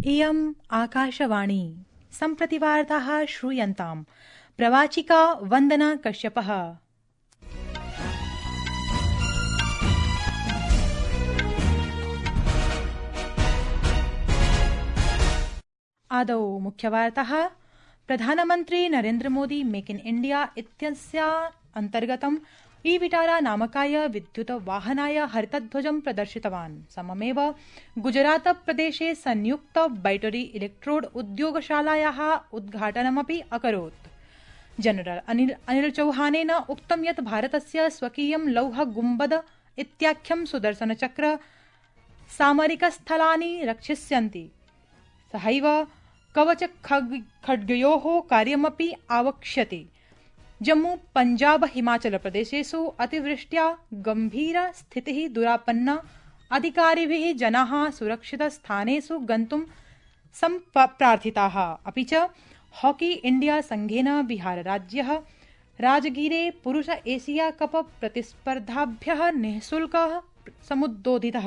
इयम् आकाशवाणी सम्प्रति वार्ताः श्रूयन्ताम्। प्रवाचिका वन्दना कश्यपः। आदौ मुख्यवार्ताः। प्रधानमन्त्री नरेन्द्र मोदी मेक इन इण्डिया इत्यस्य अन्तर्गतम् ई-विटारा नामकाय विद्युत वाहनाय हरितध्वजं प्रदर्शितवान्। सममेव गुजरात प्रदेशे संयुक्त बैटरी इलेक्ट्रोड उद्योगशालायाः उद्घाटनमपि अकरोत्। जनरल अनिल चौहानेन उक्तं यत् भारतस्य स्वकीयं लौह गुम्बद इत्याख्यं सुदर्शन चक्र सामरिकस्थलानि रक्षिष्यन्ति। सहैव कवच खड्गयोः कार्यमपि आवक्ष्यति। जम्मू पंजाब हिमाचल प्रदेशेषु अतिवृष्ट्या गंभीर स्थितिः दुरापन्ना। अधिकारिभिः जनाः सुरक्षित स्थानेषु गन्तुं सम्प्रार्थिताः। अपि च हॉकी इंडिया संघेन बिहार राज्यः राजगीरे पुरुष एशिया कप प्रतिस्पर्धाभ्यः निःशुल्कः समुद्बोधितः।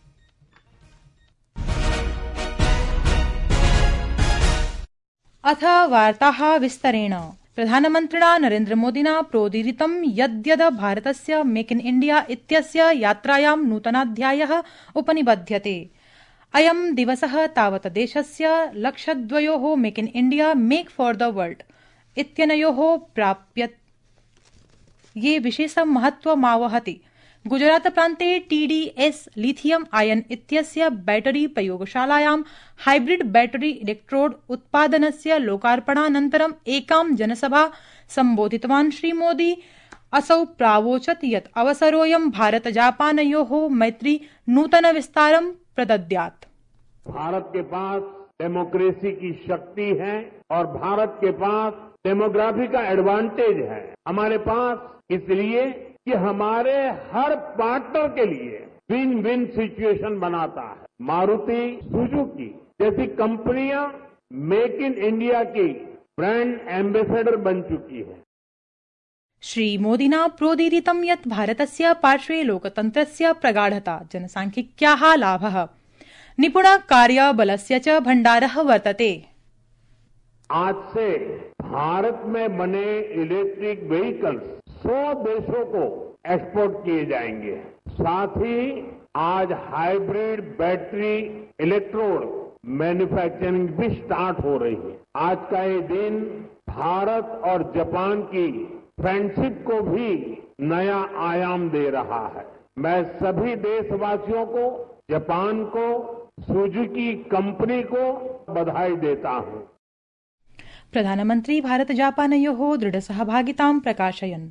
अथ वार्ताः विस्तरेण। प्रधानमन्त्रिणा नरेन्द्र मोदिना प्रोदीरितं यद्यद् भारतस्य मेक इन इण्डिया इत्यस्य यात्रायां नूतनाध्यायः उपनिबध्यते। अयं दिवसः तावत् देशस्य लक्षद्वयोः make in India make for the world इत्यनयोः प्राप्यते ये विशेषं महत्त्वमावहति। गुजरात प्रान्ते TDS लिथियम आयन इत्यस्य बैटरी प्रयोगशालायां हाइब्रिड बैटरी इलेक्ट्रोड उत्पादनस्य लोकार्पणानन्तरं एकां जनसभा सम्बोधितवान् श्रीमोदी। असौ प्रावोचत् यत् अवसरोऽयं भारत जापानयोः मैत्री नूतन विस्तारं प्रदद्यात्। भारत के पास डेमोक्रेसी की शक्ति है और भारत के पास डेमोग्राफी का एडवांटेज है हमारे पास, इसलिए कि हमारे हर पार्टनर के लिए विन विन सिचुएशन बनाता है। मारुति सुजुकी जैसी कंपनियां मेक इन इंडिया की ब्रांड एम्बेसडर बन चुकी है। श्रीमोदिना प्रोदीरितं यत् भारतस्य पार्श्वे लोकतन्त्रस्य प्रगाढता, जनसांख्यिक्याः लाभः, निपुण कार्यबलस्य च भण्डारः वर्तते। आज से भारत में बने इलेक्ट्रिक व्हीकल्स 100 देशों को एक्सपोर्ट किए जाएंगे। साथ ही आज हाइब्रिड बैटरी इलेक्ट्रोड मैन्युफैक्चरिंग भी स्टार्ट हो रही है। आज का ये दिन भारत और जापान की फ्रेंडशिप को भी नया आयाम दे रहा है। मैं सभी देशवासियों को, जापान को, सुजुकी कंपनी को बधाई देता हूं। प्रधानमन्त्री भारत जापानयोः दृढ सहभागितां प्रकाशयन्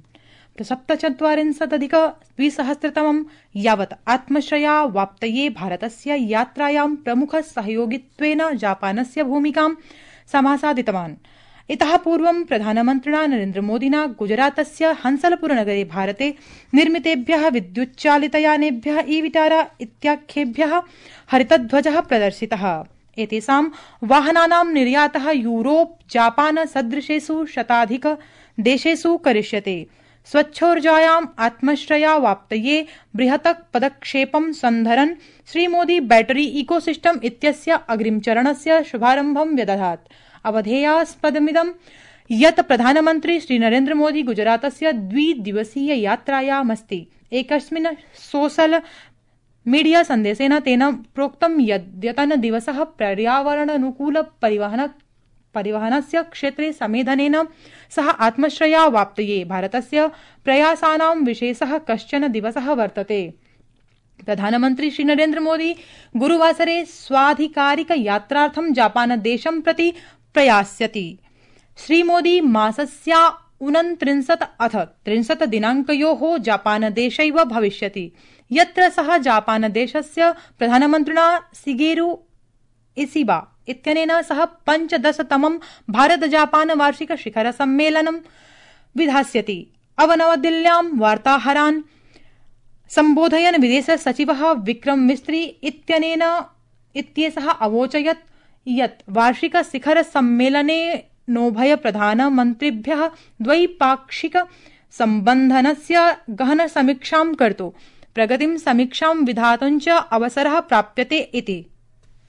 47-अधिक-2000 यावत् आत्मश्रया वाप्तये भारतस्य यात्रायां प्रमुख सहयोगित्वेन जापानस्य भूमिकां समासादितवान्। इतः पूर्वं प्रधानमन्त्रिणा नरेन्द्र मोदिना गुजरातस्य हंसलपुरनगरे भारते निर्मितेभ्यः विद्युच्चालितयानेभ्यः ई-विटारा इत्याख्येभ्यः हरितध्वजः प्रदर्शितः। एतेषां वाहनानां निर्यातः यूरोप, जापान सदृशेषु शताधिक देशेषु करिष्यते। स्वच्छोर्जायाम् आत्मश्रया वाप्तये बृहत् पदक्षेपं सन्धरन् श्रीमोदी बैटरी इकोसिस्टम इत्यस्य अग्रिमचरणस्य शुभारम्भं व्यदधात्। अवधेयास्पदमिदं यत् प्रधानमन्त्री श्रीनरेन्द्र मोदी गुजरातस्य 2 दिवसीय यात्रायामस्ति। एकस्मिन् सोशल मीडिया सन्देशेन तेन प्रोक्तं यद्यतन दिवसः पर्यावरणानुकूल परिवहनस्य क्षेत्रे समेधनेन सह आत्मश्रया वाप्तये भारतस्य प्रयासानां विशेषः कश्चन दिवसः वर्तते। प्रधानमन्त्री श्रीनरेन्द्र मोदी गुरुवासरे स्वाधिकारिक यात्रार्थं जापान देशं प्रति प्रयास्यति। श्रीमोदी मासस्य 29 अथ 30 दिनाङ्कयोः जापान देशैव भविष्यति, यत्र सः जापान देशस्य प्रधानमन्त्रिणा शिगेरु इशिबा इत्यनेन सह 15तमं भारत जापान वार्षिक शिखर सम्मेलनं विधास्यति। अवनवदिल्ल्यां वार्ताहरान् सम्बोधयन् विदेश सचिवः विक्रम मिस्त्री इत्येषः अवोचयत् यत् वार्षिक शिखर सम्मेलने नोभय प्रधानमन्त्रिभ्यः द्वैपाक्षिक सम्बन्धनस्य गहन समीक्षां कर्तुं प्रगतिं समीक्षां विधातुं च अवसरः प्राप्यते इति।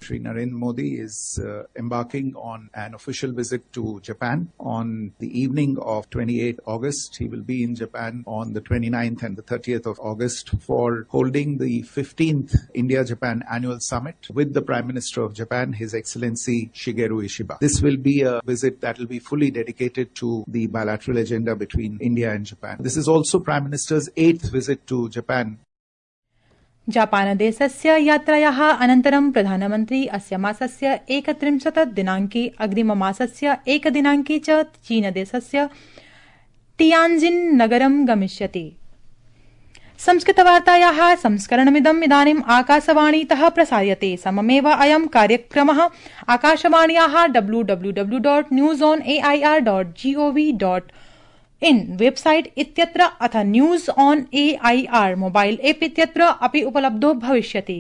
Shri Narendra Modi is embarking on an official visit to Japan on the evening of 28 August. He will be in Japan on the 29th and the 30th of August for holding the 15th India-Japan Annual Summit with the Prime Minister of Japan, His Excellency Shigeru Ishiba. This will be a visit that will be fully dedicated to the bilateral agenda between India and Japan. This is also Prime Minister's 8th visit to Japan. जापानदेशस्य यात्रायाः अनन्तरं प्रधानमन्त्री अस्य मासस्य 31 दिनाङ्के अग्रिममासस्य 1 दिनाङ्के च चीनदेशस्य टियानजिन नगरं गमिष्यति। संस्कृतवार्तायाः संस्करणमिदम् इदानीम् आकाशवाणीतः प्रसार्यते। सममेव अयं कार्यक्रमः आकाशवाण्याः www.newsonair.gov.in वेबसाइट इत्यत्र अथ news on AIR mobile app इत्यत्र अपि उपलब्धो भविष्यति।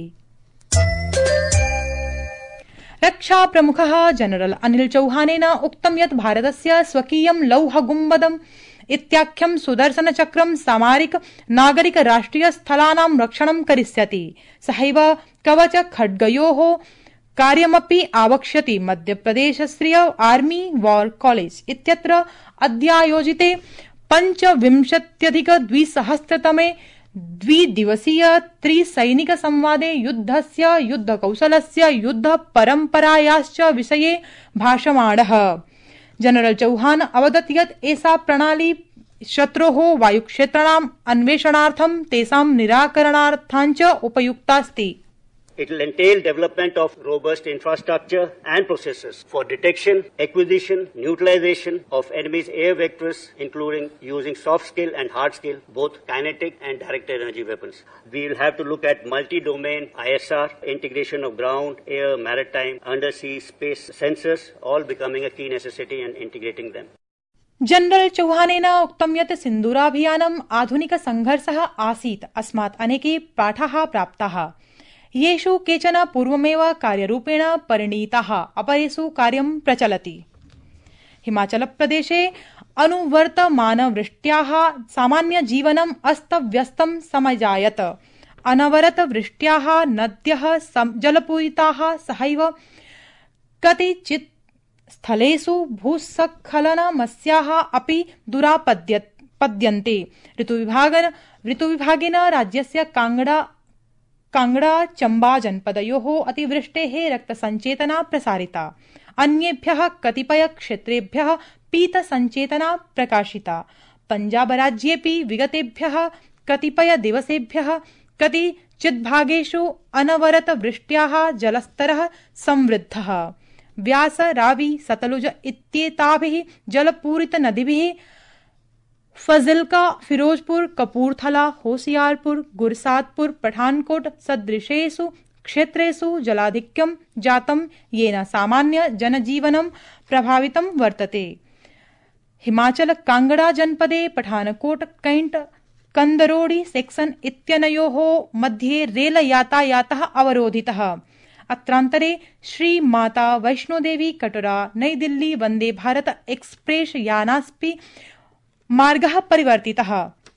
रक्षा प्रमुखः जनरल अनिल चौहानेन उक्तं यत् भारतस्य स्वकीयं लौहगुम्बदम् इत्याख्यं सुदर्शन चक्रं सामरिक नागरिक राष्ट्रिय स्थलानां रक्षणं करिष्यति। सहैव कवच खड्गयोः कार्यमपि आवक्ष्यति। मध्यप्रदेशस्य आर्मी वॉर कॉलेज इत्यत्र अद्यायोजिते 25,200तमे द्विदिवसीय त्रिसैनिक संवादे युद्धस्य युद्धकौशलस्य युद्धपरम्परायाश्च विषये भाषमाणः जनरल चौहान अवदत् यत् एषा प्रणाली शत्रोः वायुक्षेत्राणाम् अन्वेषणार्थं तेषां निराकरणार्थाञ्च उपयुक्तास्ति। It will entail development of robust infrastructure and processes for detection, acquisition, neutralization of enemy's air vectors, including using soft skill and hard skill, both kinetic and directed energy weapons. We will have to look at multi-domain ISR, integration of ground, air, maritime, undersea, space sensors, all becoming a key necessity and integrating them. General चौहानेन उक्तं यत् सिन्दूराभियानम् आधुनिकसङ्घर्षः आसीत्। अस्मात् अनेके पाठाः प्राप्ताः, येषु केचन पूर्वमेव कार्यरूपेण परिणीताः, अपरेषु कार्यं प्रचलति। हिमाचलप्रदेशे अनुवर्तमानवृष्ट्याः सामान्यजीवनम् अस्तव्यस्तं समजायत। अनवरतवृष्ट्याः नद्यः जलपूरिताः, सहैव कतिचित् स्थलेषु भूस्खलनमस्याः अपि दुरापद्यन्ते। ऋतुविभागेन राज्यस्य कांगड़ा चंबा जनपदयोः अतिवृष्टेः रक्तसञ्चेतना प्रसारिता। अन्येभ्यः कतिपय क्षेत्रेभ्यः पीतसञ्चेतना प्रकाशिता। पञ्जाबराज्येऽपि विगतेभ्यः कतिपय दिवसेभ्यः कतिचिद्भागेषु अनवरतवृष्ट्याः जलस्तरः संवृद्धः। व्यास, रावी, सतलुज इत्येताभिः जलपूरितनदीभिः फजिल्का, फिरोजपुर, कपूरथला, होशियारपुर, गुरसातपुर, पठानकोट सदृशेषु क्षेत्रेषु जलाधिक्यं जातं, येन सामान्य जनजीवनं प्रभावितं वर्तते। हिमाचल कांगड़ा जनपदे पठानकोट कैंट कंदरोड़ी सेक्शन इत्यनयोः मध्ये रेल यातायातः अवरोधितः। अत्रान्तरे श्री माता वैष्णोदेवी कटरा नई दिल्ली वंदे भारत एक्सप्रेस यानास्पि मार्गः परिवर्तितः।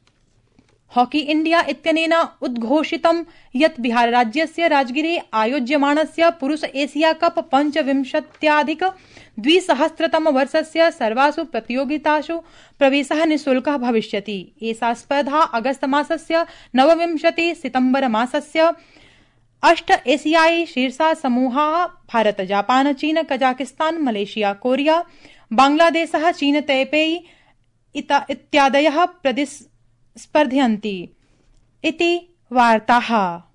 हॉकी इंडिया इत्यनेन उद्घोषितं यत् बिहारराज्यस्य राजगिरे आयोज्यमाणस्य पुरुष एशिया कप 25,200तमवर्षस्य सर्वासु प्रतियोगितासु प्रवेशः निःशुल्कः भविष्यति। एषा स्पर्धा अगस्त मासस्य 29 सितम्बर मासस्य 8 एशियाई शीर्षा समूहाः भारत, जापान, चीन, कजाकिस्तान, मलेशिया, कोरिया, बांग्लादेशः, चीन, तैपेई इत्यादयः प्रतिस्पर्धयन्ति इति वार्ताः।